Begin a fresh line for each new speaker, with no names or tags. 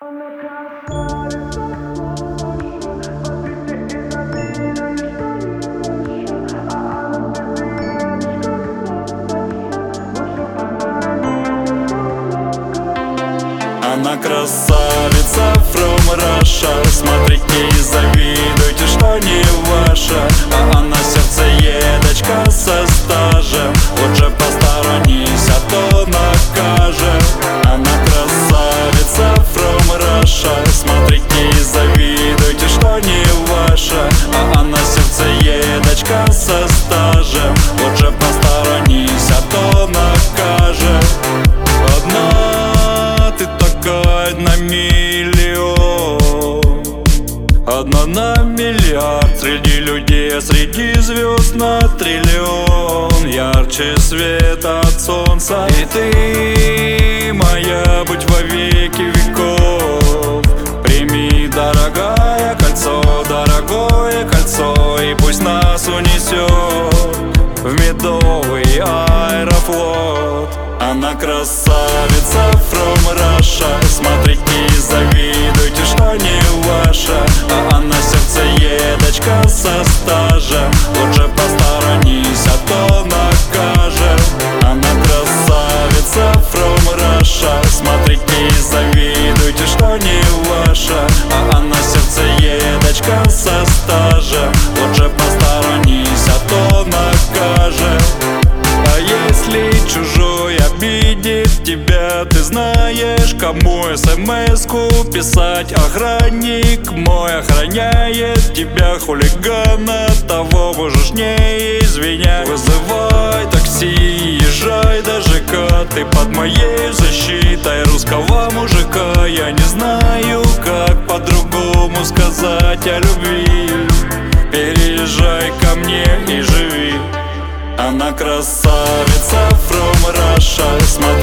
Она красавица, посмотрите и завидуй, что не лучше. А она девочка, лучше
Она красавица from Russia. Смотрите и завидуйте, что не ваша. А она сердцеедочка со стажем. Лучше посторонись, а то накажем. Она красавица from Russia. Смотрите и завидуйте, что не ваша. А она сердцеедочка со стажем. Лучше посторонись, а то накажем. Одна ты такая на миллион, одна на миллиард. Среди людей, среди звезд на триллион. Ярче света от солнца. И ты моя, будь во веки веков. Прими, дорогая, кольцо, дорогое кольцо. И пусть нас унесет в медовый аэрофлот. Она красавица from Russia. Смотрите и завидуйте, что не ваша. А она сердцеедочка со стажем. Лучше посторонись, а то накажем. Она красавица from Russia. Смотрите и завидуйте, что не ваша. А она сердцеедочка со стажем. Лучше посторонись, а то накажем. А если чужой обидит тебя, ты знаешь, кому смс-ку писать. Охранник мой охраняет тебя, хулигана того можешь не извинять. Вызывай такси, езжай до ЖК. Ты под моей защитой русского мужика. Я не знаю, как по-другому сказать о любви. Переезжай ко мне и живи. Она красавица from Russia. Смотри